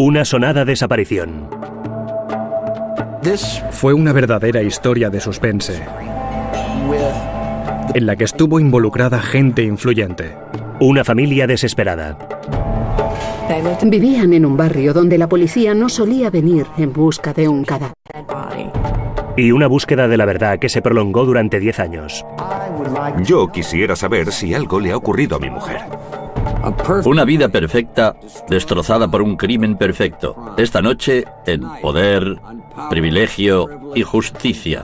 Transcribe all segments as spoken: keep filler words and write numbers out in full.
Una sonada desaparición. Fue una verdadera historia de suspense, en la que estuvo involucrada gente influyente. Una familia desesperada. Vivían en un barrio donde la policía no solía venir en busca de un cadáver. Y una búsqueda de la verdad que se prolongó durante diez años. Yo quisiera saber si algo le ha ocurrido a mi mujer. Una vida perfecta destrozada por un crimen perfecto. Esta noche, en Poder, Privilegio y Justicia.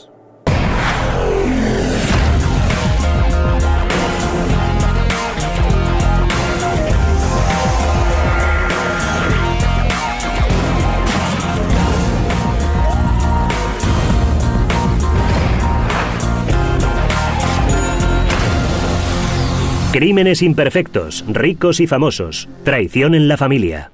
Crímenes imperfectos, ricos y famosos, traición en la familia.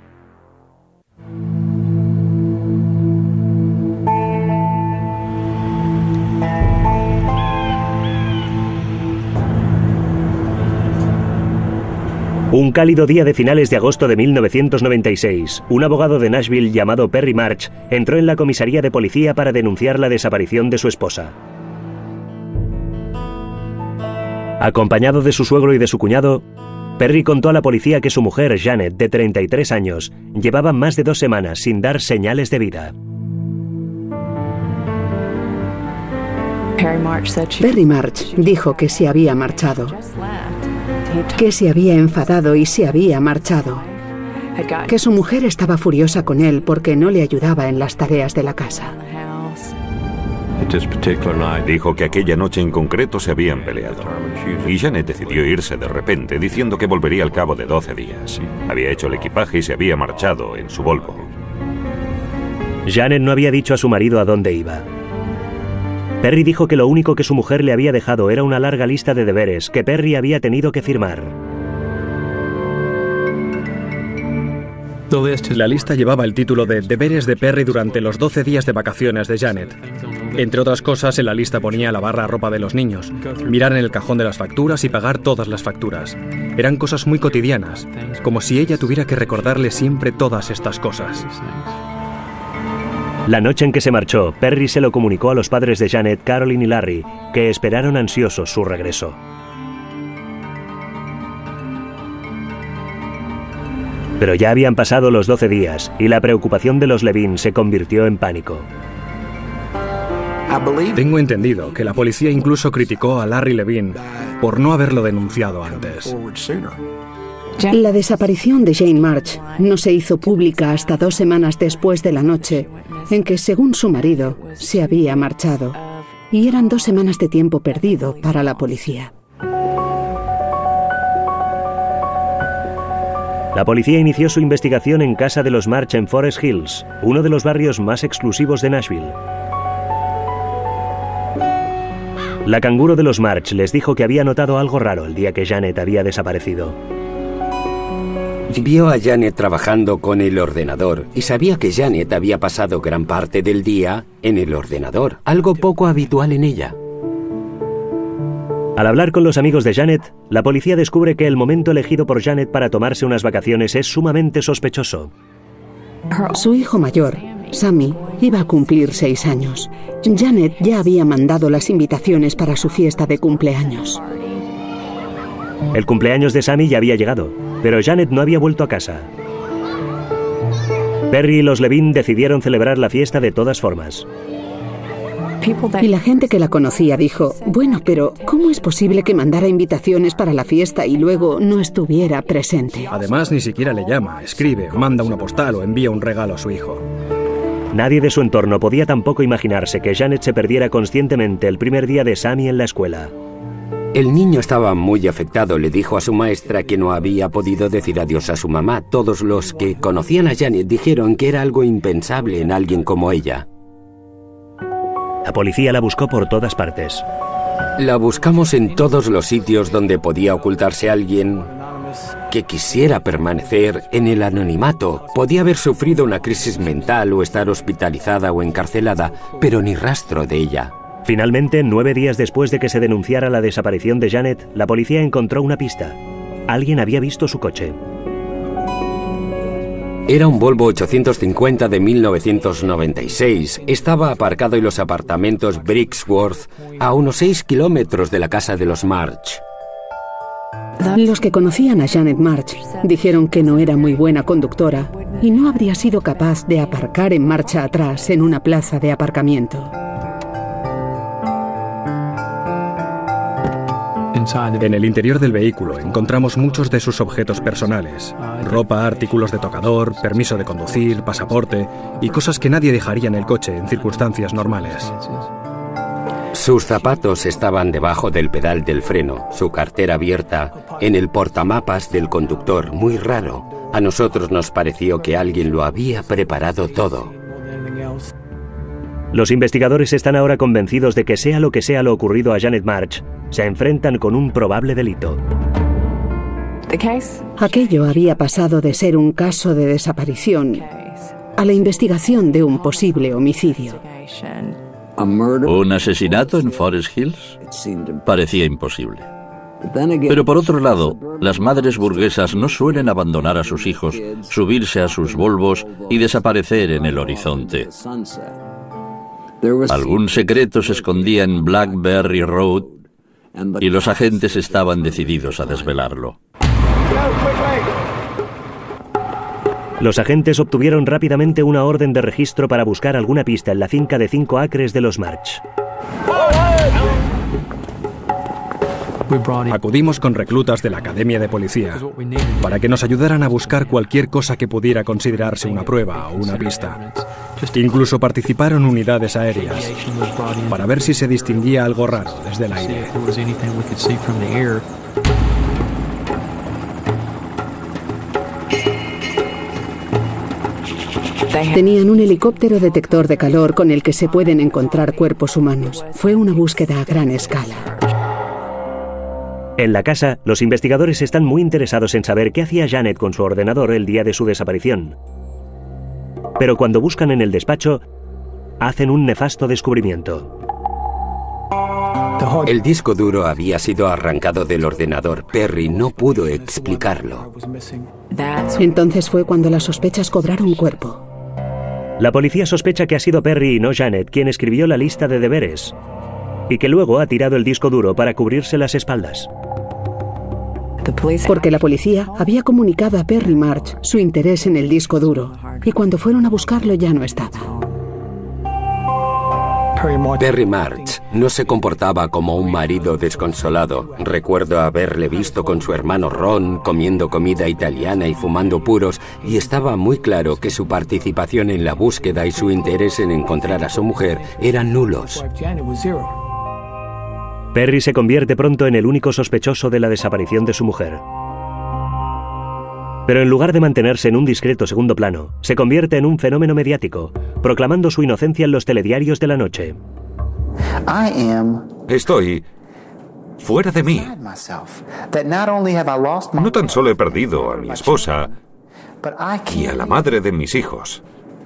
Un cálido día de finales de agosto de mil novecientos noventa y seis, un abogado de Nashville llamado Perry March entró en la comisaría de policía para denunciar la desaparición de su esposa. Acompañado de su suegro y de su cuñado, Perry contó a la policía que su mujer, Janet, de treinta y tres años, llevaba más de dos semanas sin dar señales de vida. Perry March dijo que se había marchado, que se había enfadado y se había marchado, que su mujer estaba furiosa con él porque no le ayudaba en las tareas de la casa. Dijo que aquella noche en concreto se habían peleado. Y Janet decidió irse de repente, diciendo que volvería al cabo de doce días. Había hecho el equipaje y se había marchado en su Volvo. Janet no había dicho a su marido a dónde iba. Perry dijo que lo único que su mujer le había dejado era una larga lista de deberes que Perry había tenido que firmar. La lista llevaba el título de Deberes de Perry durante los doce días de vacaciones de Janet. Entre otras cosas, en la lista ponía lavar la ropa de los niños, mirar en el cajón de las facturas y pagar todas las facturas. Eran cosas muy cotidianas, como si ella tuviera que recordarle siempre todas estas cosas. La noche en que se marchó, Perry se lo comunicó a los padres de Janet, Carolyn y Larry, que esperaron ansiosos su regreso. Pero ya habían pasado los doce días y la preocupación de los Levine se convirtió en pánico. Tengo entendido que la policía incluso criticó a Larry Levine por no haberlo denunciado antes. La desaparición de Jane March no se hizo pública hasta dos semanas después de la noche en que, según su marido, se había marchado. Y eran dos semanas de tiempo perdido para la policía. La policía inició su investigación en casa de los March en Forest Hills, uno de los barrios más exclusivos de Nashville. La canguro de los March les dijo que había notado algo raro el día que Janet había desaparecido. Vio a Janet trabajando con el ordenador y sabía que Janet había pasado gran parte del día en el ordenador, algo poco habitual en ella. Al hablar con los amigos de Janet, la policía descubre que el momento elegido por Janet para tomarse unas vacaciones es sumamente sospechoso. Su hijo mayor, Sammy, iba a cumplir seis años. Janet ya había mandado las invitaciones para su fiesta de cumpleaños. El cumpleaños de Sammy ya había llegado, pero Janet no había vuelto a casa. Perry y los Levine decidieron celebrar la fiesta de todas formas. Y la gente que la conocía dijo, bueno, pero ¿cómo es posible que mandara invitaciones para la fiesta y luego no estuviera presente? Además, ni siquiera le llama, escribe, manda una postal o envía un regalo a su hijo. Nadie de su entorno podía tampoco imaginarse que Janet se perdiera conscientemente el primer día de Sammy en la escuela. El niño estaba muy afectado, le dijo a su maestra que no había podido decir adiós a su mamá. Todos los que conocían a Janet dijeron que era algo impensable en alguien como ella. La policía la buscó por todas partes. La buscamos en todos los sitios donde podía ocultarse alguien que quisiera permanecer en el anonimato. Podía haber sufrido una crisis mental o estar hospitalizada o encarcelada, pero ni rastro de ella. Finalmente, nueve días después de que se denunciara la desaparición de Janet, la policía encontró una pista. Alguien había visto su coche. Era un Volvo ochocientos cincuenta de mil novecientos noventa y seis. Estaba aparcado en los apartamentos Brixworth, a unos seis kilómetros de la casa de los March. Los que conocían a Janet March dijeron que no era muy buena conductora y no habría sido capaz de aparcar en marcha atrás en una plaza de aparcamiento. En el interior del vehículo encontramos muchos de sus objetos personales: ropa, artículos de tocador, permiso de conducir, pasaporte y cosas que nadie dejaría en el coche en circunstancias normales. Sus zapatos estaban debajo del pedal del freno, su cartera abierta en el portamapas del conductor, muy raro. A nosotros nos pareció que alguien lo había preparado todo. Los investigadores están ahora convencidos de que sea lo que sea lo ocurrido a Janet March, se enfrentan con un probable delito. Aquello había pasado de ser un caso de desaparición a la investigación de un posible homicidio. ¿Un asesinato en Forest Hills? Parecía imposible. Pero por otro lado, las madres burguesas no suelen abandonar a sus hijos, subirse a sus Volvos y desaparecer en el horizonte. Algún secreto se escondía en Blackberry Road y los agentes estaban decididos a desvelarlo. Los agentes obtuvieron rápidamente una orden de registro para buscar alguna pista en la finca de cinco acres de los March. Acudimos con reclutas de la Academia de Policía para que nos ayudaran a buscar cualquier cosa que pudiera considerarse una prueba o una pista. Incluso participaron unidades aéreas para ver si se distinguía algo raro desde el aire. Tenían un helicóptero detector de calor con el que se pueden encontrar cuerpos humanos. Fue una búsqueda a gran escala. En la casa, los investigadores están muy interesados en saber qué hacía Janet con su ordenador el día de su desaparición. Pero cuando buscan en el despacho, hacen un nefasto descubrimiento. El disco duro había sido arrancado del ordenador. Perry no pudo explicarlo. Entonces fue cuando las sospechas cobraron cuerpo. La policía sospecha que ha sido Perry y no Janet quien escribió la lista de deberes y que luego ha tirado el disco duro para cubrirse las espaldas. Porque la policía había comunicado a Perry March su interés en el disco duro y cuando fueron a buscarlo ya no estaba. Perry March no se comportaba como un marido desconsolado. Recuerdo haberle visto con su hermano Ron comiendo comida italiana y fumando puros, y estaba muy claro que su participación en la búsqueda y su interés en encontrar a su mujer eran nulos. Perry se convierte pronto en el único sospechoso de la desaparición de su mujer. Pero en lugar de mantenerse en un discreto segundo plano, se convierte en un fenómeno mediático, proclamando su inocencia en los telediarios de la noche. Estoy fuera de mí. No tan solo he perdido a mi esposa y a la madre de mis hijos,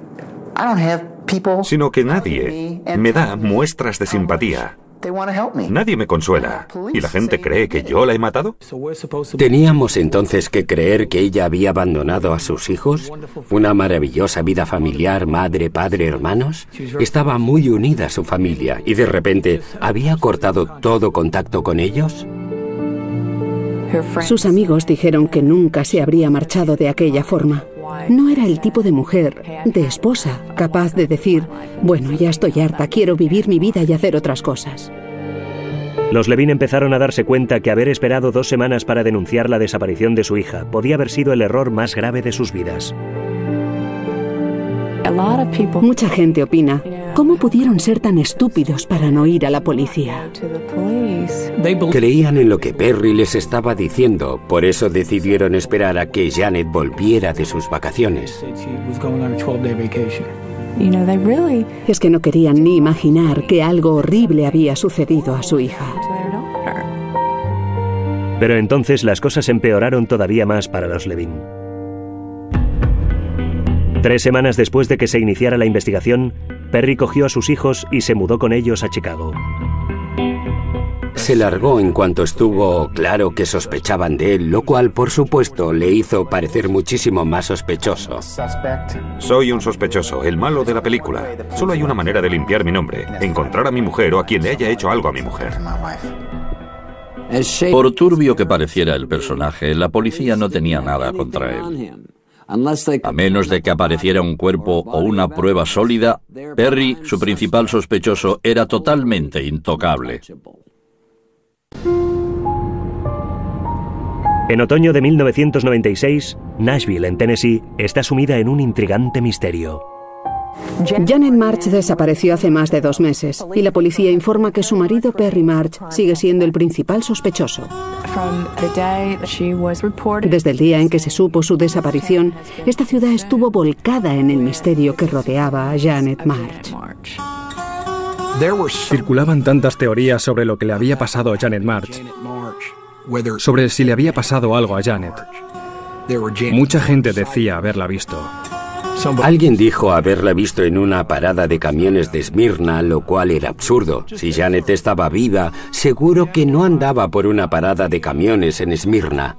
sino que nadie me da muestras de simpatía. Nadie me consuela. ¿Y la gente cree que yo la he matado? ¿Teníamos entonces que creer que ella había abandonado a sus hijos? ¿Una maravillosa vida familiar, madre, padre, hermanos? Estaba muy unida a su familia y de repente había cortado todo contacto con ellos. Sus amigos dijeron que nunca se habría marchado de aquella forma. No era el tipo de mujer, de esposa, capaz de decir, bueno, ya estoy harta, quiero vivir mi vida y hacer otras cosas. Los Levin empezaron a darse cuenta que haber esperado dos semanas para denunciar la desaparición de su hija podía haber sido el error más grave de sus vidas. Mucha gente opina, ¿cómo pudieron ser tan estúpidos para no ir a la policía? Creían en lo que Perry les estaba diciendo, por eso decidieron esperar a que Janet volviera de sus vacaciones. Es que no querían ni imaginar que algo horrible había sucedido a su hija. Pero entonces las cosas empeoraron todavía más para los Levin. Tres semanas después de que se iniciara la investigación, Perry cogió a sus hijos y se mudó con ellos a Chicago. Se largó en cuanto estuvo claro que sospechaban de él, lo cual, por supuesto, le hizo parecer muchísimo más sospechoso. Soy un sospechoso, el malo de la película. Solo hay una manera de limpiar mi nombre: encontrar a mi mujer o a quien le haya hecho algo a mi mujer. Por turbio que pareciera el personaje, la policía no tenía nada contra él. A menos de que apareciera un cuerpo o una prueba sólida, Perry, su principal sospechoso, era totalmente intocable. En otoño de mil novecientos noventa y seis, Nashville, en Tennessee, está sumida en un intrigante misterio. Janet March desapareció hace más de dos meses y la policía informa que su marido Perry March sigue siendo el principal sospechoso. Desde el día en que se supo su desaparición, esta ciudad estuvo volcada en el misterio que rodeaba a Janet March. Circulaban tantas teorías sobre lo que le había pasado a Janet March, sobre si le había pasado algo a Janet. Mucha gente decía haberla visto. Alguien dijo haberla visto en una parada de camiones de Esmirna, lo cual era absurdo. Si Janet estaba viva, seguro que no andaba por una parada de camiones en Esmirna.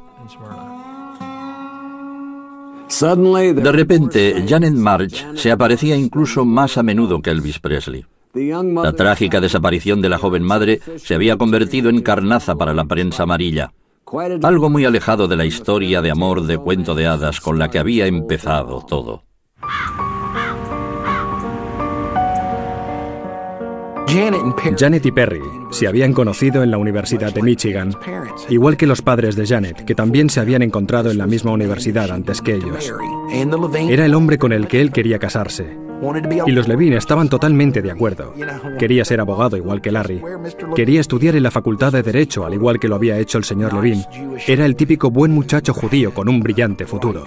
De repente, Janet March se aparecía incluso más a menudo que Elvis Presley. La trágica desaparición de la joven madre se había convertido en carnaza para la prensa amarilla. Algo muy alejado de la historia de amor de cuento de hadas con la que había empezado todo. Janet y Perry se habían conocido en la Universidad de Michigan, igual que los padres de Janet, que también se habían encontrado en la misma universidad antes que ellos. Era el hombre con el que él quería casarse. Y los Levine estaban totalmente de acuerdo. Quería ser abogado igual que Larry. Quería estudiar en la Facultad de Derecho, al igual que lo había hecho el señor Levine. Era el típico buen muchacho judío con un brillante futuro.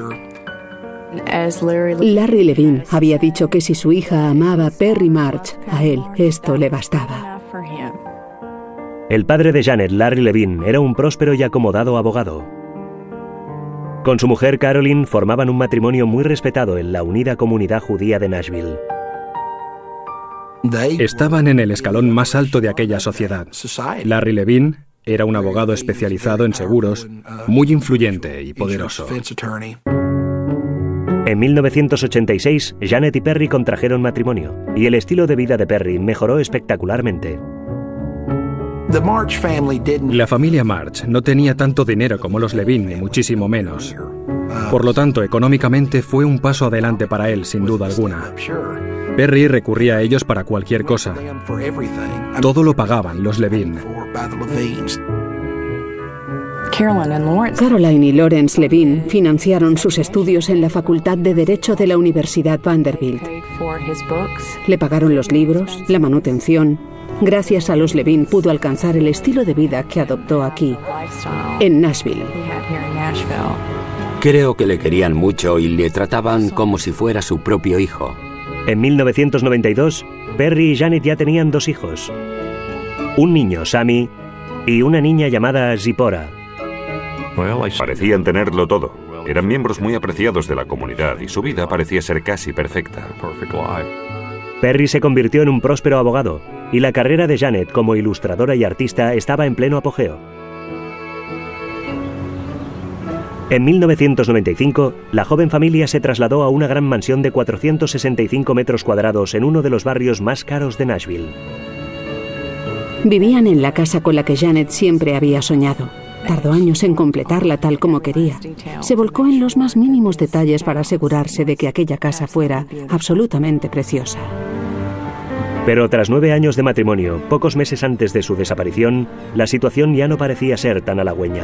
Larry Levine había dicho que si su hija amaba a Perry March, a él esto le bastaba. El padre de Janet, Larry Levine, era un próspero y acomodado abogado. Con su mujer Carolyn formaban un matrimonio muy respetado en la unida comunidad judía de Nashville. Estaban en el escalón más alto de aquella sociedad. Larry Levine era un abogado especializado en seguros, muy influyente y poderoso. En mil novecientos ochenta y seis, Janet y Perry contrajeron matrimonio, y el estilo de vida de Perry mejoró espectacularmente. La familia March no tenía tanto dinero como los Levine, ni muchísimo menos. Por lo tanto, económicamente fue un paso adelante para él, sin duda alguna. Perry recurría a ellos para cualquier cosa. Todo lo pagaban los Levine. Caroline y Lawrence Levine financiaron sus estudios en la Facultad de Derecho de la Universidad Vanderbilt. Le pagaron los libros, la manutención. Gracias a los Levine pudo alcanzar el estilo de vida que adoptó aquí, en Nashville. Creo que le querían mucho y le trataban como si fuera su propio hijo. En mil novecientos noventa y dos, Perry y Janet ya tenían dos hijos. Un niño, Sammy, y una niña llamada Zipporah. Parecían tenerlo todo. Eran miembros muy apreciados de la comunidad y su vida parecía ser casi perfecta. Perry se convirtió en un próspero abogado y la carrera de Janet como ilustradora y artista estaba en pleno apogeo. En mil novecientos noventa y cinco, la joven familia se trasladó a una gran mansión de cuatrocientos sesenta y cinco metros cuadrados en uno de los barrios más caros de Nashville. Vivían en la casa con la que Janet siempre había soñado. Tardó años en completarla tal como quería. Se volcó en los más mínimos detalles para asegurarse de que aquella casa fuera absolutamente preciosa. Pero tras nueve años de matrimonio, pocos meses antes de su desaparición, la situación ya no parecía ser tan halagüeña.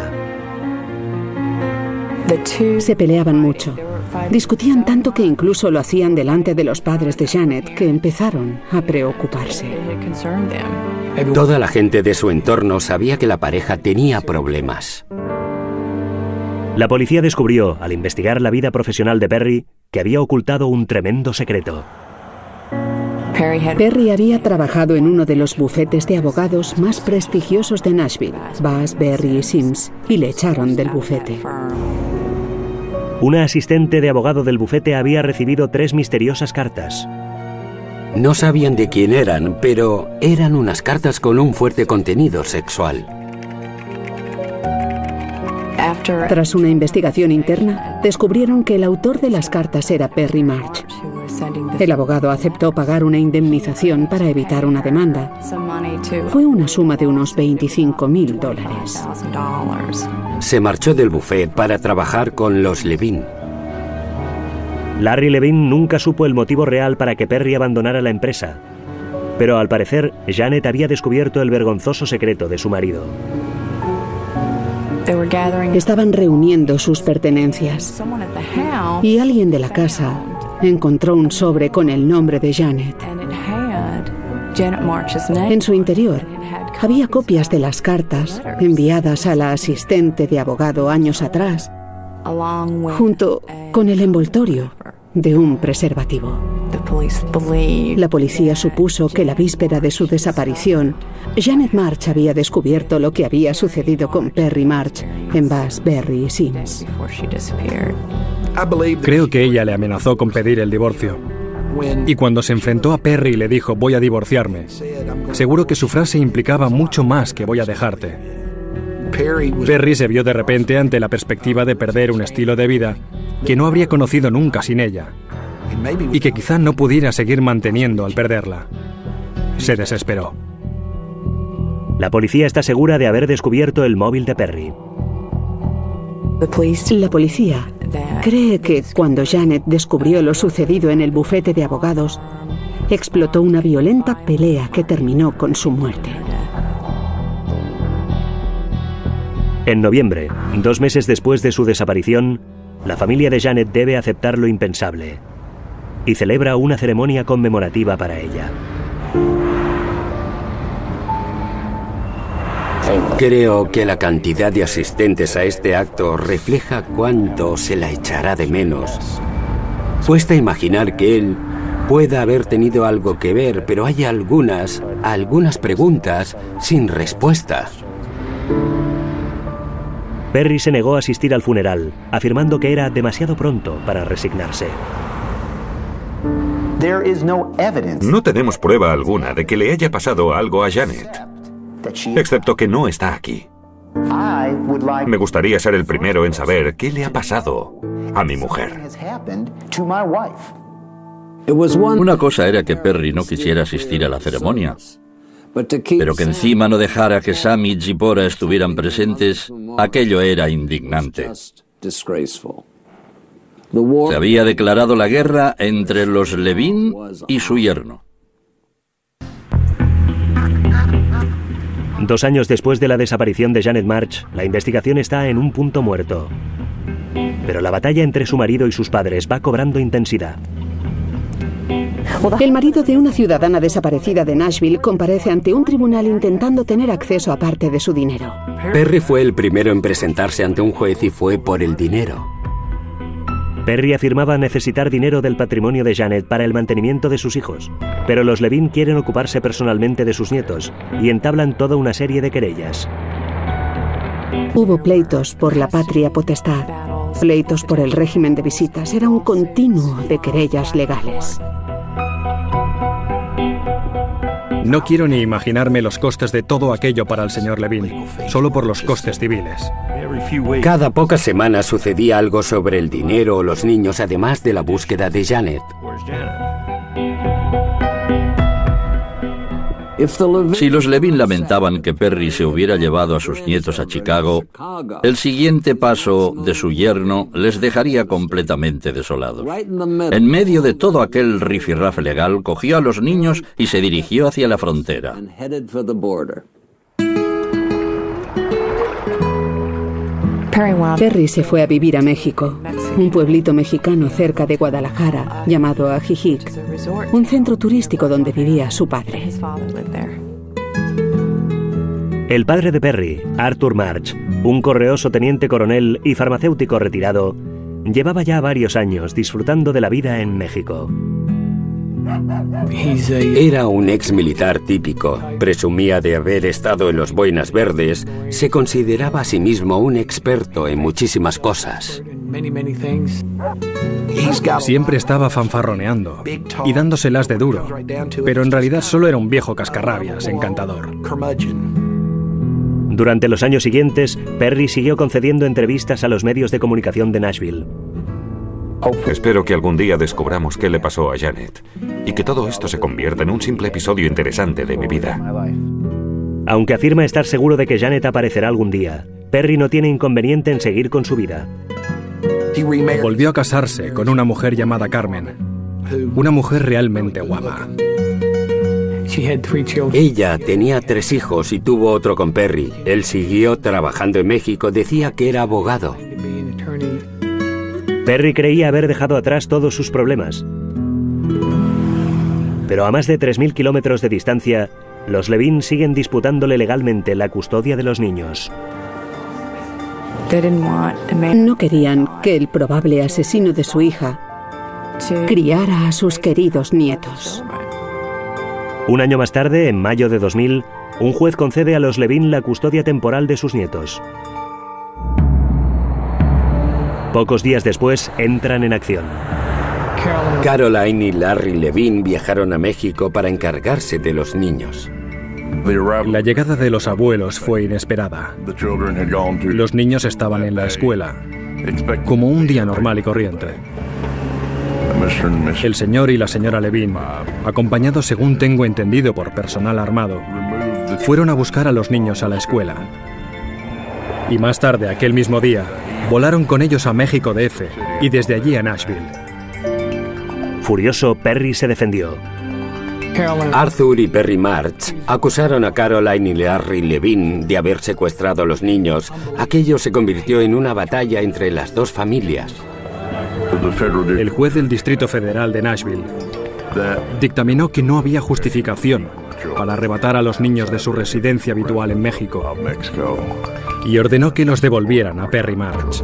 Se peleaban mucho. Discutían tanto que incluso lo hacían delante de los padres de Janet, que empezaron a preocuparse. Toda la gente de su entorno sabía que la pareja tenía problemas. La policía descubrió, al investigar la vida profesional de Perry, que había ocultado un tremendo secreto. Perry había trabajado en uno de los bufetes de abogados más prestigiosos de Nashville, Bass, Berry y Sims, y le echaron del bufete. Una asistente de abogado del bufete había recibido tres misteriosas cartas. No sabían de quién eran, pero eran unas cartas con un fuerte contenido sexual. Tras una investigación interna, descubrieron que el autor de las cartas era Perry March. El abogado aceptó pagar una indemnización para evitar una demanda. Fue una suma de unos veinticinco mil dólares. Se marchó del buffet para trabajar con los Levin. Larry Levin nunca supo el motivo real para que Perry abandonara la empresa, pero al parecer Janet había descubierto el vergonzoso secreto de su marido. Estaban reuniendo sus pertenencias y alguien de la casa encontró un sobre con el nombre de Janet. En su interior había copias de las cartas enviadas a la asistente de abogado años atrás, junto con el envoltorio de un preservativo. La policía supuso que la víspera de su desaparición, Janet March había descubierto lo que había sucedido con Perry March en Bass, Berry y Sims. Creo que ella le amenazó con pedir el divorcio. Y cuando se enfrentó a Perry y le dijo voy a divorciarme, seguro que su frase implicaba mucho más que voy a dejarte. Perry se vio de repente ante la perspectiva de perder un estilo de vida que no habría conocido nunca sin ella y que quizá no pudiera seguir manteniendo al perderla. Se desesperó. La policía está segura de haber descubierto el móvil de Perry. La policía cree que cuando Janet descubrió lo sucedido en el bufete de abogados, explotó una violenta pelea que terminó con su muerte. En noviembre, dos meses después de su desaparición, la familia de Janet debe aceptar lo impensable y celebra una ceremonia conmemorativa para ella. Creo que la cantidad de asistentes a este acto refleja cuánto se la echará de menos. Cuesta imaginar que él pueda haber tenido algo que ver, pero hay algunas, algunas preguntas sin respuesta. Perry se negó a asistir al funeral, afirmando que era demasiado pronto para resignarse. No tenemos prueba alguna de que le haya pasado algo a Janet, excepto que no está aquí. Me gustaría ser el primero en saber qué le ha pasado a mi mujer. Una cosa era que Perry no quisiera asistir a la ceremonia, pero que encima no dejara que Sam y Zipporah estuvieran presentes, aquello era indignante. Se había declarado la guerra entre los Levin y su yerno. Dos años después de la desaparición de Janet March, la investigación está en un punto muerto. Pero la batalla entre su marido y sus padres va cobrando intensidad. El marido de una ciudadana desaparecida de Nashville comparece ante un tribunal intentando tener acceso a parte de su dinero. Perry fue el primero en presentarse ante un juez y fue por el dinero. Perry afirmaba necesitar dinero del patrimonio de Janet para el mantenimiento de sus hijos, pero los Levin quieren ocuparse personalmente de sus nietos y entablan toda una serie de querellas. Hubo pleitos por la patria potestad, pleitos por el régimen de visitas. Era un continuo de querellas legales. No quiero ni imaginarme los costes de todo aquello para el señor Levin, solo por los costes civiles. Cada pocas semanas sucedía algo sobre el dinero o los niños, además de la búsqueda de Janet. Si los Levin lamentaban que Perry se hubiera llevado a sus nietos a Chicago, el siguiente paso de su yerno les dejaría completamente desolados. En medio de todo aquel rifirrafe legal, cogió a los niños y se dirigió hacia la frontera. Perry se fue a vivir a México, un pueblito mexicano cerca de Guadalajara, llamado Ajijic, un centro turístico donde vivía su padre. El padre de Perry, Arthur March, un correoso teniente coronel y farmacéutico retirado, llevaba ya varios años disfrutando de la vida en México. Era un ex militar típico, presumía de haber estado en los Boinas Verdes, se consideraba a sí mismo un experto en muchísimas cosas. Siempre estaba fanfarroneando y dándoselas de duro, pero en realidad solo era un viejo cascarrabias encantador. Durante los años siguientes, Perry siguió concediendo entrevistas a los medios de comunicación de Nashville. Espero que algún día descubramos qué le pasó a Janet y que todo esto se convierta en un simple episodio interesante de mi vida. Aunque afirma estar seguro de que Janet aparecerá algún día, Perry no tiene inconveniente en seguir con su vida. Volvió a casarse con una mujer llamada Carmen, una mujer realmente guapa. Ella tenía tres hijos y tuvo otro con Perry. Él siguió trabajando en México, decía que era abogado. Perry creía haber dejado atrás todos sus problemas. Pero a más de tres mil kilómetros de distancia, los Levin siguen disputándole legalmente la custodia de los niños. No querían que el probable asesino de su hija criara a sus queridos nietos. Un año más tarde, en mayo de dos mil, un juez concede a los Levin la custodia temporal de sus nietos. Pocos días después, entran en acción. Caroline y Larry Levin viajaron a México para encargarse de los niños. La llegada de los abuelos fue inesperada. Los niños estaban en la escuela, como un día normal y corriente. El señor y la señora Levin, acompañados según tengo entendido por personal armado, fueron a buscar a los niños a la escuela. Y más tarde, aquel mismo día, volaron con ellos a México D F y desde allí a Nashville. Furioso, Perry se defendió. Arthur y Perry March acusaron a Caroline y Larry Levin de haber secuestrado a los niños. Aquello se convirtió en una batalla entre las dos familias. El juez del Distrito Federal de Nashville dictaminó que no había justificación para arrebatar a los niños de su residencia habitual en México y ordenó que los devolvieran a Perry March.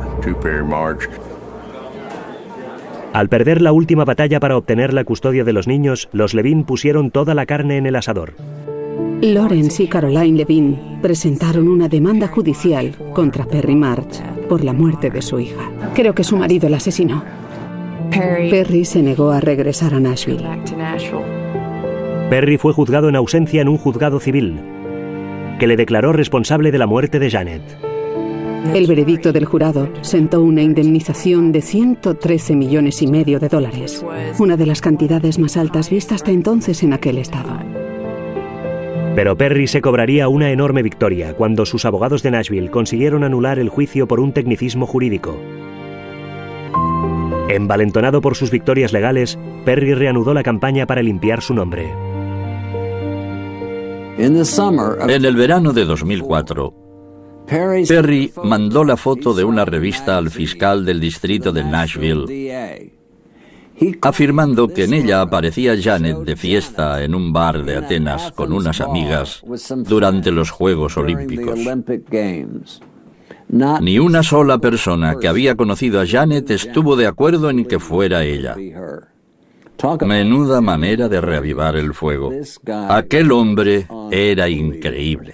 Al perder la última batalla para obtener la custodia de los niños, los Levin pusieron toda la carne en el asador. Lawrence y Caroline Levin presentaron una demanda judicial contra Perry March por la muerte de su hija. Creo que su marido la asesinó. Perry se negó a regresar a Nashville. Perry fue juzgado en ausencia en un juzgado civil, que le declaró responsable de la muerte de Janet. El veredicto del jurado sentó una indemnización de ciento trece millones y medio de dólares, una de las cantidades más altas vistas hasta entonces en aquel estado. Pero Perry se cobraría una enorme victoria cuando sus abogados de Nashville consiguieron anular el juicio por un tecnicismo jurídico. Envalentonado por sus victorias legales, Perry reanudó la campaña para limpiar su nombre. En el verano de dos mil cuatro, Perry mandó la foto de una revista al fiscal del distrito de Nashville, afirmando que en ella aparecía Janet de fiesta en un bar de Atenas con unas amigas durante los Juegos Olímpicos. Ni una sola persona que había conocido a Janet estuvo de acuerdo en que fuera ella. Menuda manera de reavivar el fuego. Aquel hombre era increíble.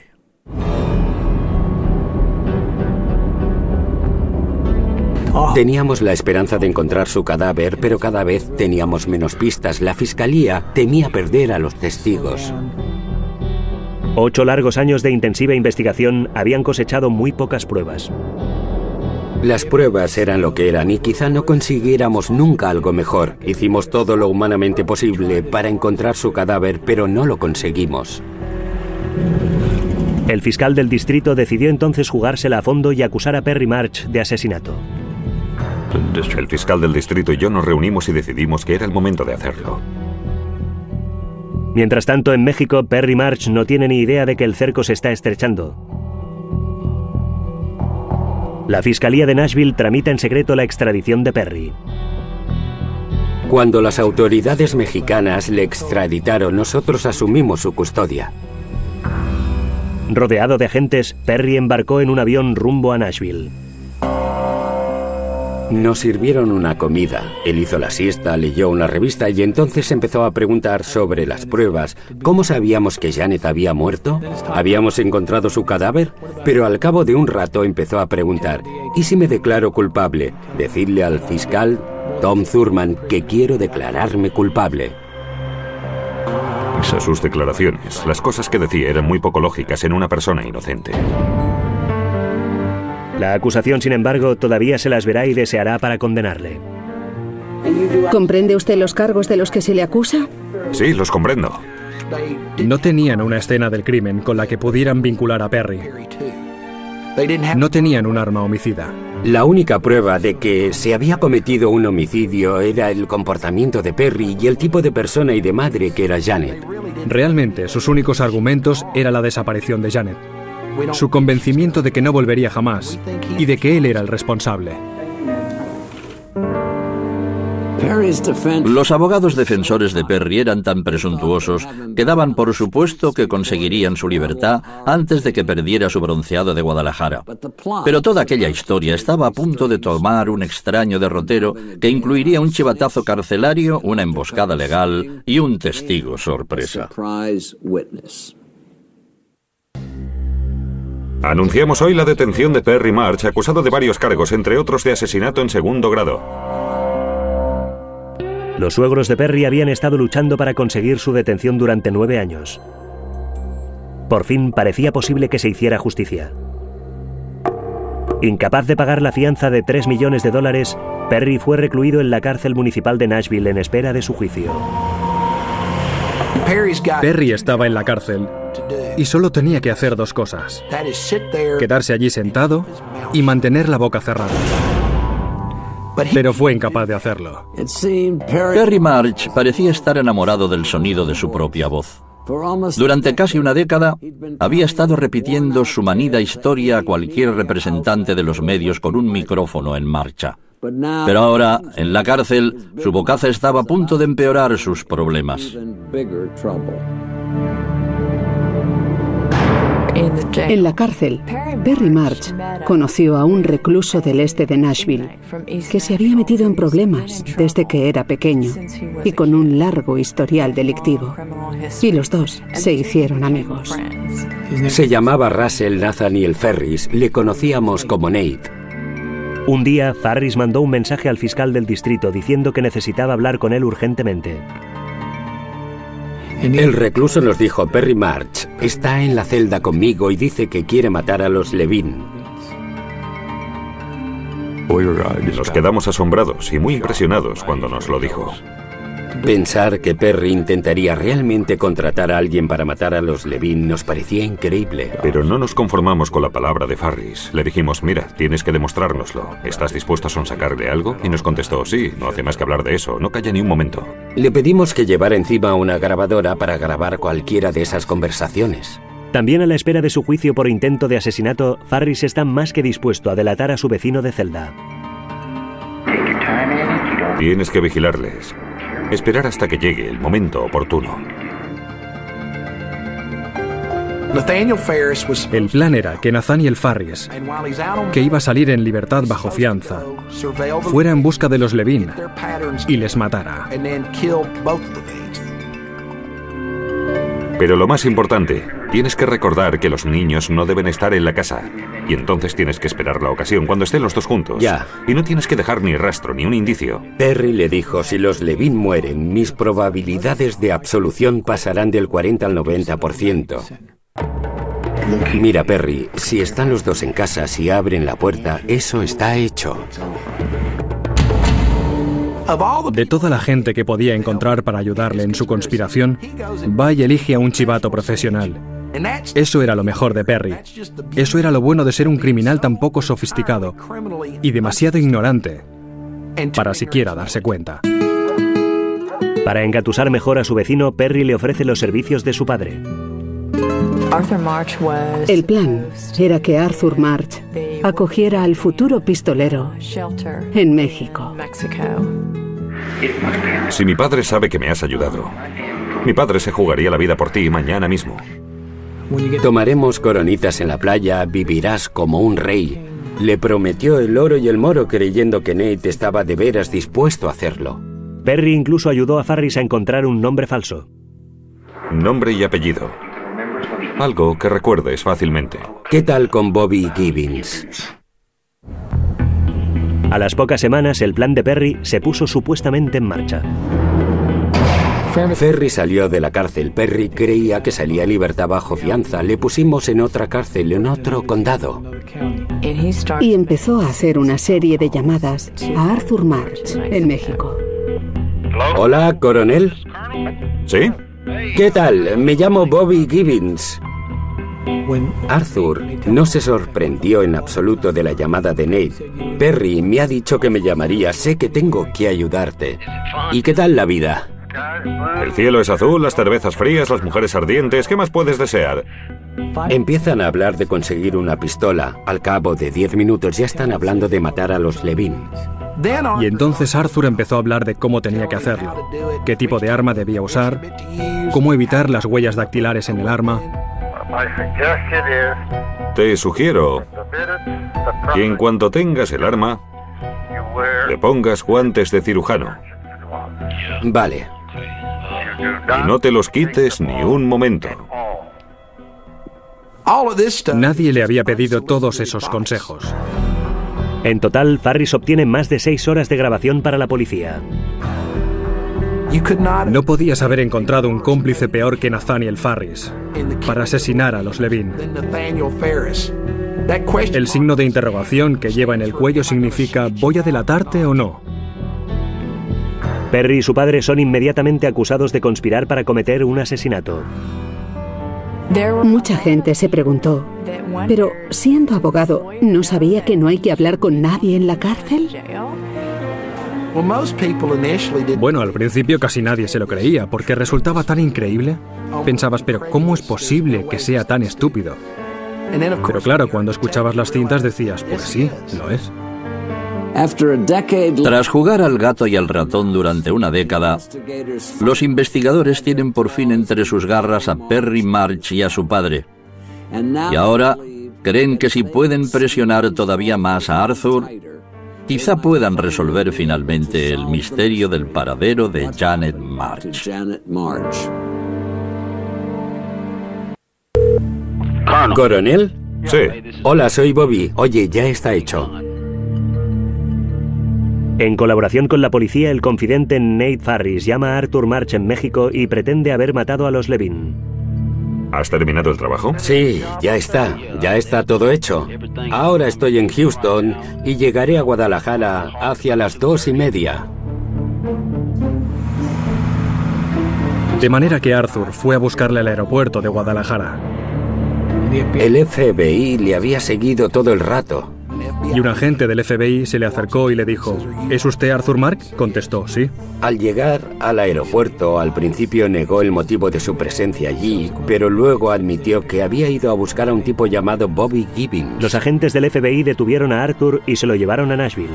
Teníamos la esperanza de encontrar su cadáver, pero cada vez teníamos menos pistas. La fiscalía temía perder a los testigos. Ocho largos años de intensiva investigación habían cosechado muy pocas pruebas. Las pruebas eran lo que eran y quizá no consiguiéramos nunca algo mejor. Hicimos todo lo humanamente posible para encontrar su cadáver, pero no lo conseguimos. El fiscal del distrito decidió entonces jugársela a fondo y acusar a Perry March de asesinato. El fiscal del distrito y yo nos reunimos y decidimos que era el momento de hacerlo. Mientras tanto, en México, Perry March no tiene ni idea de que el cerco se está estrechando. La Fiscalía de Nashville tramita en secreto la extradición de Perry. Cuando las autoridades mexicanas le extraditaron, nosotros asumimos su custodia. Rodeado de agentes, Perry embarcó en un avión rumbo a Nashville. Nos sirvieron una comida. Él hizo la siesta, leyó una revista y entonces empezó a preguntar sobre las pruebas. ¿Cómo sabíamos que Janet había muerto? ¿Habíamos encontrado su cadáver? Pero al cabo de un rato empezó a preguntar, ¿y si me declaro culpable? Decidle al fiscal Tom Thurman que quiero declararme culpable. Esas sus declaraciones, las cosas que decía eran muy poco lógicas en una persona inocente. La acusación, sin embargo, todavía se las verá y deseará para condenarle. ¿Comprende usted los cargos de los que se le acusa? Sí, los comprendo. No tenían una escena del crimen con la que pudieran vincular a Perry. No tenían un arma homicida. La única prueba de que se había cometido un homicidio era el comportamiento de Perry y el tipo de persona y de madre que era Janet. Realmente, sus únicos argumentos era la desaparición de Janet, su convencimiento de que no volvería jamás y de que él era el responsable. Los abogados defensores de Perry eran tan presuntuosos que daban por supuesto que conseguirían su libertad antes de que perdiera su bronceado de Guadalajara. Pero toda aquella historia estaba a punto de tomar un extraño derrotero que incluiría un chivatazo carcelario, una emboscada legal y un testigo sorpresa. Anunciamos hoy la detención de Perry March, acusado de varios cargos, entre otros de asesinato en segundo grado. Los suegros de Perry habían estado luchando para conseguir su detención durante nueve años. Por fin parecía posible que se hiciera justicia. Incapaz de pagar la fianza de tres millones de dólares, Perry fue recluido en la cárcel municipal de Nashville en espera de su juicio. Perry estaba en la cárcel y solo tenía que hacer dos cosas: quedarse allí sentado y mantener la boca cerrada. Pero fue incapaz de hacerlo. Perry March parecía estar enamorado del sonido de su propia voz. Durante casi una década había estado repitiendo su manida historia a cualquier representante de los medios con un micrófono en marcha. Pero ahora, en la cárcel, su bocaza estaba a punto de empeorar sus problemas. En la cárcel, Perry March conoció a un recluso del este de Nashville que se había metido en problemas desde que era pequeño y con un largo historial delictivo. Y los dos se hicieron amigos. Se llamaba Russell Nathaniel Ferris. Le conocíamos como Nate. Un día, Farris mandó un mensaje al fiscal del distrito diciendo que necesitaba hablar con él urgentemente. El recluso nos dijo: Perry March está en la celda conmigo y dice que quiere matar a los Levin. Nos quedamos asombrados y muy impresionados cuando nos lo dijo. Pensar que Perry intentaría realmente contratar a alguien para matar a los Levin nos parecía increíble. Pero no nos conformamos con la palabra de Farris. Le dijimos: mira, tienes que demostrárnoslo. ¿Estás dispuesto a sonsacarle algo? Y nos contestó: sí, no hace más que hablar de eso. No calla ni un momento. Le pedimos que llevara encima una grabadora para grabar cualquiera de esas conversaciones. También a la espera de su juicio por intento de asesinato, Farris está más que dispuesto a delatar a su vecino de celda. Tienes que vigilarles. Esperar hasta que llegue el momento oportuno. El plan era que Nathaniel Farris, que iba a salir en libertad bajo fianza, fuera en busca de los Levin y les matara. Pero lo más importante, tienes que recordar que los niños no deben estar en la casa. Y entonces tienes que esperar la ocasión cuando estén los dos juntos. Ya. Y no tienes que dejar ni rastro, ni un indicio. Perry le dijo: si los Levin mueren, mis probabilidades de absolución pasarán del cuarenta al noventa por ciento. Mira, Perry, si están los dos en casa, si abren la puerta, eso está hecho. De toda la gente que podía encontrar para ayudarle en su conspiración, va y elige a un chivato profesional. Eso era lo mejor de Perry. Eso era lo bueno de ser un criminal tan poco sofisticado y demasiado ignorante para siquiera darse cuenta. Para engatusar mejor a su vecino, Perry le ofrece los servicios de su padre. El plan era que Arthur March acogiera al futuro pistolero en México. Si mi padre sabe que me has ayudado, mi padre se jugaría la vida por ti mañana mismo. Tomaremos coronitas en la playa, vivirás como un rey. Le prometió el oro y el moro creyendo que Nate estaba de veras dispuesto a hacerlo. Perry incluso ayudó a Farris a encontrar un nombre falso. Nombre y apellido. Algo que recuerdes fácilmente. ¿Qué tal con Bobby Gibbons? A las pocas semanas, el plan de Perry se puso supuestamente en marcha. Ferry salió de la cárcel. Perry creía que salía en libertad bajo fianza. Le pusimos en otra cárcel, en otro condado. Y empezó a hacer una serie de llamadas a Arthur March, en México. Hola, coronel. ¿Sí? ¿Qué tal? Me llamo Bobby Gibbons. Arthur no se sorprendió en absoluto de la llamada de Nate. Perry me ha dicho que me llamaría. Sé que tengo que ayudarte. ¿Y qué tal la vida? El cielo es azul, las cervezas frías, las mujeres ardientes. ¿Qué más puedes desear? Empiezan a hablar de conseguir una pistola. Al cabo de diez minutos ya están hablando de matar a los Levin. Y entonces Arthur empezó a hablar de cómo tenía que hacerlo, qué tipo de arma debía usar, cómo evitar las huellas dactilares en el arma. Te sugiero que en cuanto tengas el arma, le pongas guantes de cirujano. Vale. Y no te los quites ni un momento. Nadie le había pedido todos esos consejos. En total, Farris obtiene más de seis horas de grabación para la policía. No podías haber encontrado un cómplice peor que Nathaniel Farris para asesinar a los Levin. El signo de interrogación que lleva en el cuello significa ¿voy a delatarte o no? Perry y su padre son inmediatamente acusados de conspirar para cometer un asesinato. Mucha gente se preguntó, pero siendo abogado, ¿no sabía que no hay que hablar con nadie en la cárcel? Bueno, al principio casi nadie se lo creía, porque resultaba tan increíble. Pensabas, pero ¿cómo es posible que sea tan estúpido? Pero claro, cuando escuchabas las cintas decías, pues sí, lo es. Tras jugar al gato y al ratón durante una década, los investigadores tienen por fin entre sus garras a Perry March y a su padre. Y ahora creen que si pueden presionar todavía más a Arthur, quizá puedan resolver finalmente el misterio del paradero de Janet March. ¿Coronel? Sí. Hola, soy Bobby. Oye, ya está hecho. En colaboración con la policía, el confidente Nate Farris llama a Arthur March en México y pretende haber matado a los Levin. ¿Has terminado el trabajo? Sí, ya está. Ya está todo hecho. Ahora estoy en Houston y llegaré a Guadalajara hacia las dos y media. De manera que Arthur fue a buscarle al aeropuerto de Guadalajara. El F B I le había seguido todo el rato. Y un agente del F B I se le acercó y le dijo, ¿es usted Arthur March? Contestó, sí. Al llegar al aeropuerto, al principio negó el motivo de su presencia allí, pero luego admitió que había ido a buscar a un tipo llamado Bobby Gibbons. Los agentes del F B I detuvieron a Arthur y se lo llevaron a Nashville.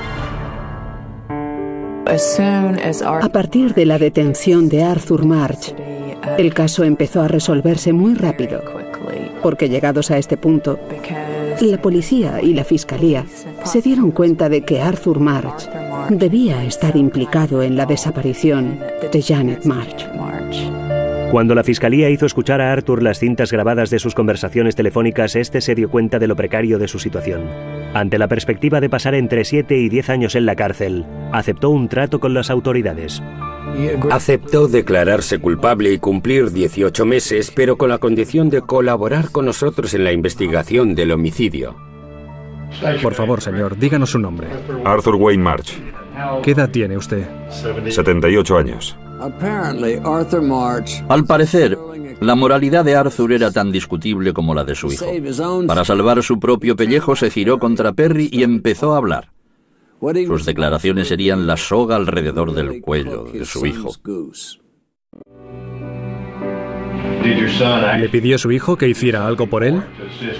A partir de la detención de Arthur March, el caso empezó a resolverse muy rápido, porque llegados a este punto, la policía y la fiscalía se dieron cuenta de que Arthur March debía estar implicado en la desaparición de Janet March. Cuando la fiscalía hizo escuchar a Arthur las cintas grabadas de sus conversaciones telefónicas, este se dio cuenta de lo precario de su situación. Ante la perspectiva de pasar entre siete y diez años en la cárcel, aceptó un trato con las autoridades. Aceptó declararse culpable y cumplir dieciocho meses, pero con la condición de colaborar con nosotros en la investigación del homicidio. Por favor, señor, díganos su nombre. Arthur Wayne March. ¿Qué edad tiene usted? setenta y ocho años. Al parecer, la moralidad de Arthur era tan discutible como la de su hijo. Para salvar su propio pellejo, se giró contra Perry y empezó a hablar. Sus declaraciones serían la soga alrededor del cuello de su hijo. ¿Le pidió a su hijo que hiciera algo por él?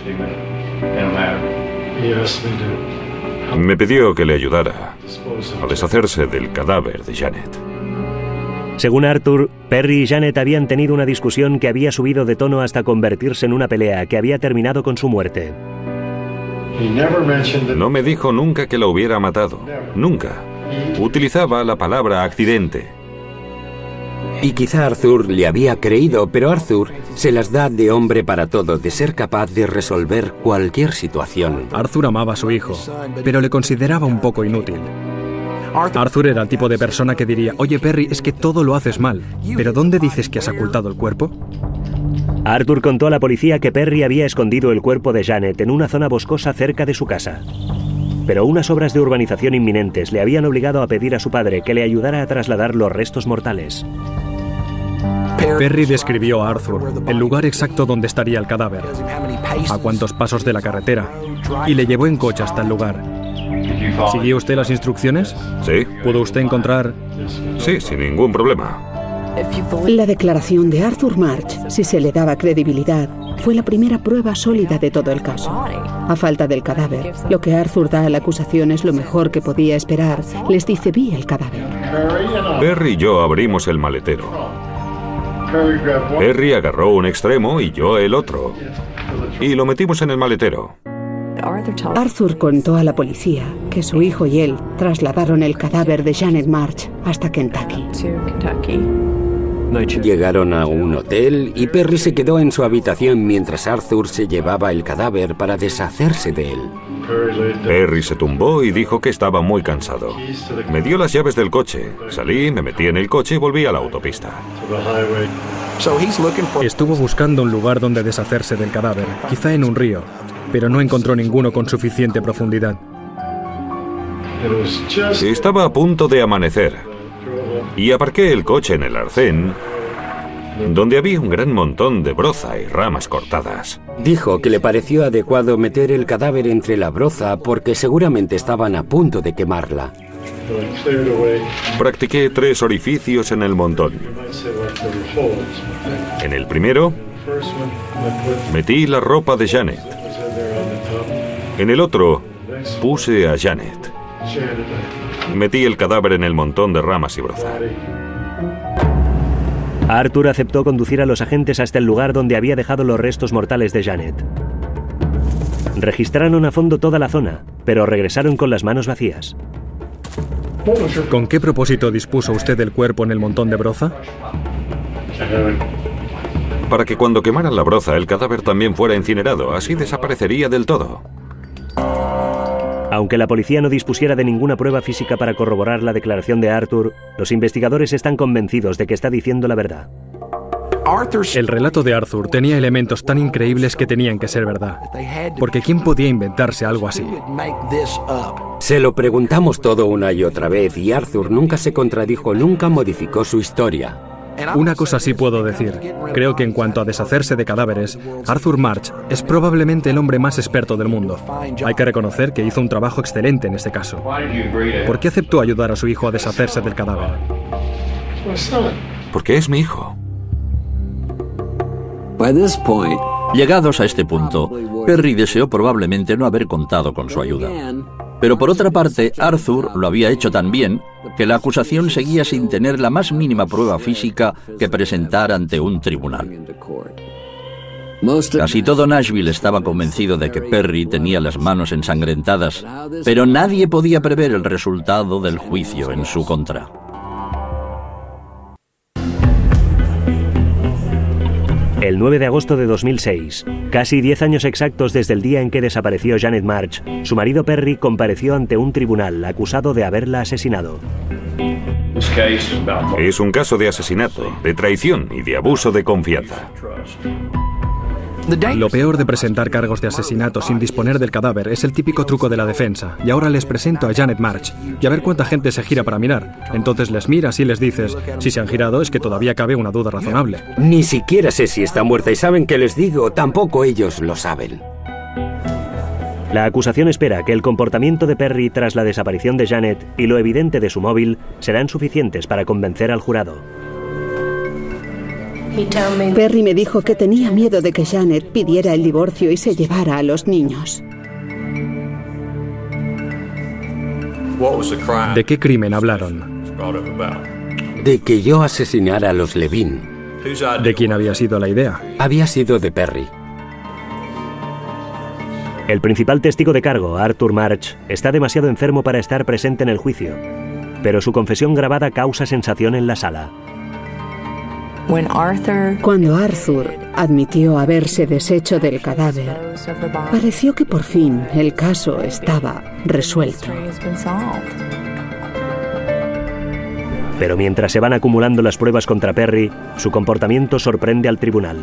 Me pidió que le ayudara a deshacerse del cadáver de Janet. Según Arthur, Perry y Janet habían tenido una discusión que había subido de tono hasta convertirse en una pelea que había terminado con su muerte. No me dijo nunca que la hubiera matado. Nunca. Utilizaba la palabra accidente. Y quizá Arthur le había creído, pero Arthur se las da de hombre para todo, de ser capaz de resolver cualquier situación. Arthur amaba a su hijo, pero le consideraba un poco inútil. Arthur era el tipo de persona que diría: oye Perry, es que todo lo haces mal, pero ¿dónde dices que has ocultado el cuerpo? Arthur contó a la policía que Perry había escondido el cuerpo de Janet en una zona boscosa cerca de su casa. Pero unas obras de urbanización inminentes le habían obligado a pedir a su padre que le ayudara a trasladar los restos mortales. Perry describió a Arthur el lugar exacto donde estaría el cadáver, a cuántos pasos de la carretera, y le llevó en coche hasta el lugar. ¿Siguió usted las instrucciones? Sí. ¿Pudo usted encontrar...? Sí, sin ningún problema. La declaración de Arthur March, si se le daba credibilidad, fue la primera prueba sólida de todo el caso. A falta del cadáver, lo que Arthur da a la acusación es lo mejor que podía esperar. Les dice: vi el cadáver. Perry y yo abrimos el maletero. Perry agarró un extremo y yo el otro. Y lo metimos en el maletero. Arthur contó a la policía que su hijo y él trasladaron el cadáver de Janet March hasta Kentucky. Llegaron a un hotel y Perry se quedó en su habitación mientras Arthur se llevaba el cadáver para deshacerse de él. Perry se tumbó y dijo que estaba muy cansado. Me dio las llaves del coche. Salí, me metí en el coche y volví a la autopista. Estuvo buscando un lugar donde deshacerse del cadáver, quizá en un río, pero no encontró ninguno con suficiente profundidad. Estaba a punto de amanecer y aparqué el coche en el arcén, donde había un gran montón de broza y ramas cortadas. Dijo que le pareció adecuado meter el cadáver entre la broza porque seguramente estaban a punto de quemarla. Practiqué tres orificios en el montón. En el primero, metí la ropa de Janet. En el otro, puse a Janet. Metí el cadáver en el montón de ramas y broza. Arthur aceptó conducir a los agentes hasta el lugar donde había dejado los restos mortales de Janet. Registraron a fondo toda la zona, pero regresaron con las manos vacías. ¿Con qué propósito dispuso usted del cuerpo en el montón de broza? Para que cuando quemaran la broza el cadáver también fuera incinerado, así desaparecería del todo. Aunque la policía no dispusiera de ninguna prueba física para corroborar la declaración de Arthur, los investigadores están convencidos de que está diciendo la verdad. El relato de Arthur tenía elementos tan increíbles que tenían que ser verdad. Porque ¿quién podía inventarse algo así? Se lo preguntamos todo una y otra vez y Arthur nunca se contradijo, nunca modificó su historia. Una cosa sí puedo decir. Creo que en cuanto a deshacerse de cadáveres, Arthur March es probablemente el hombre más experto del mundo. Hay que reconocer que hizo un trabajo excelente en este caso. ¿Por qué aceptó ayudar a su hijo a deshacerse del cadáver? Porque es mi hijo. Llegados a este punto, Perry deseó probablemente no haber contado con su ayuda. Pero por otra parte, Arthur lo había hecho tan bien que la acusación seguía sin tener la más mínima prueba física que presentar ante un tribunal. Casi todo Nashville estaba convencido de que Perry tenía las manos ensangrentadas, pero nadie podía prever el resultado del juicio en su contra. El nueve de agosto de dos mil seis, casi diez años exactos desde el día en que desapareció Janet March, su marido Perry compareció ante un tribunal acusado de haberla asesinado. Es un caso de asesinato, de traición y de abuso de confianza. Lo peor de presentar cargos de asesinato sin disponer del cadáver es el típico truco de la defensa. Y ahora les presento a Janet March. Y a ver cuánta gente se gira para mirar. Entonces les miras y les dices, si se han girado es que todavía cabe una duda razonable. Ni siquiera sé si está muerta y saben que les digo, tampoco ellos lo saben. La acusación espera que el comportamiento de Perry tras la desaparición de Janet y lo evidente de su móvil serán suficientes para convencer al jurado. Perry me dijo que tenía miedo de que Janet pidiera el divorcio y se llevara a los niños. ¿De qué crimen hablaron? De que yo asesinara a los Levine. ¿De quién había sido la idea? Había sido de Perry. El principal testigo de cargo, Arthur March, está demasiado enfermo para estar presente en el juicio, pero su confesión grabada causa sensación en la sala. Cuando Arthur admitió haberse deshecho del cadáver, pareció que por fin el caso estaba resuelto. Pero mientras se van acumulando las pruebas contra Perry, su comportamiento sorprende al tribunal.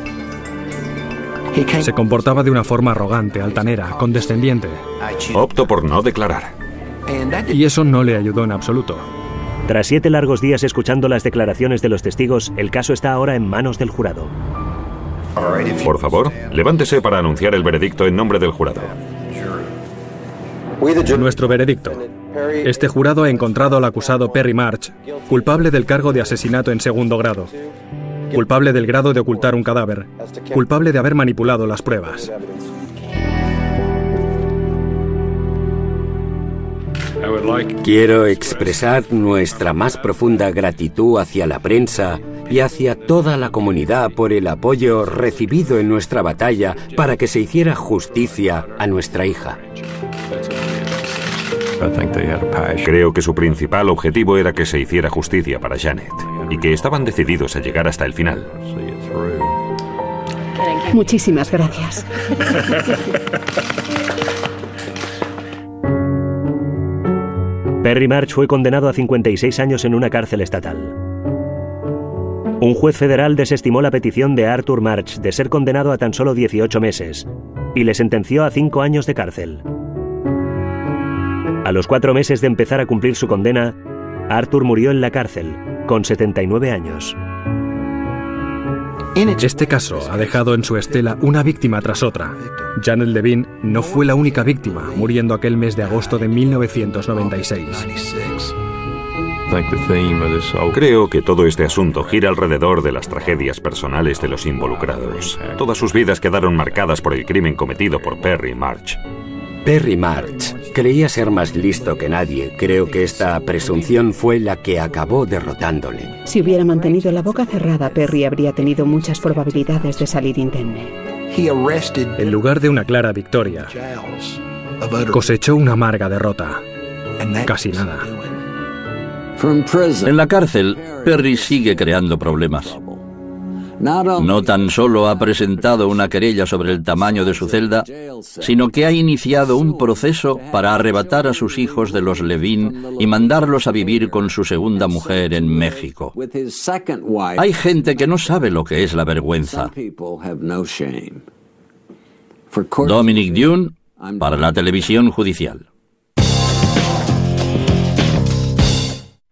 Se comportaba de una forma arrogante, altanera, condescendiente. Opto por no declarar. Y eso no le ayudó en absoluto. Tras siete largos días escuchando las declaraciones de los testigos, el caso está ahora en manos del jurado. Por favor, levántese para anunciar el veredicto en nombre del jurado. Nuestro veredicto. Este jurado ha encontrado al acusado Perry March culpable del cargo de asesinato en segundo grado, culpable del grado de ocultar un cadáver, culpable de haber manipulado las pruebas. Quiero expresar nuestra más profunda gratitud hacia la prensa y hacia toda la comunidad por el apoyo recibido en nuestra batalla para que se hiciera justicia a nuestra hija. Creo que su principal objetivo era que se hiciera justicia para Janet y que estaban decididos a llegar hasta el final. Muchísimas gracias. Perry March fue condenado a cincuenta y seis años en una cárcel estatal. Un juez federal desestimó la petición de Arthur March de ser condenado a tan solo dieciocho meses y le sentenció a cinco años de cárcel. A los cuatro meses de empezar a cumplir su condena, Arthur murió en la cárcel, con setenta y nueve años. Este caso ha dejado en su estela una víctima tras otra. Janet Levine no fue la única víctima, muriendo aquel mes de agosto de mil novecientos noventa y seis. Creo que todo este asunto gira alrededor de las tragedias personales de los involucrados. Todas sus vidas quedaron marcadas por el crimen cometido por Perry March. Perry March creía ser más listo que nadie. Creo que esta presunción fue la que acabó derrotándole. Si hubiera mantenido la boca cerrada, Perry habría tenido muchas probabilidades de salir indemne. En lugar de una clara victoria, cosechó una amarga derrota. Casi nada. En la cárcel, Perry sigue creando problemas. No tan solo ha presentado una querella sobre el tamaño de su celda, sino que ha iniciado un proceso para arrebatar a sus hijos de los Levine y mandarlos a vivir con su segunda mujer en México. Hay gente que no sabe lo que es la vergüenza. Dominic Dunne, para la televisión judicial.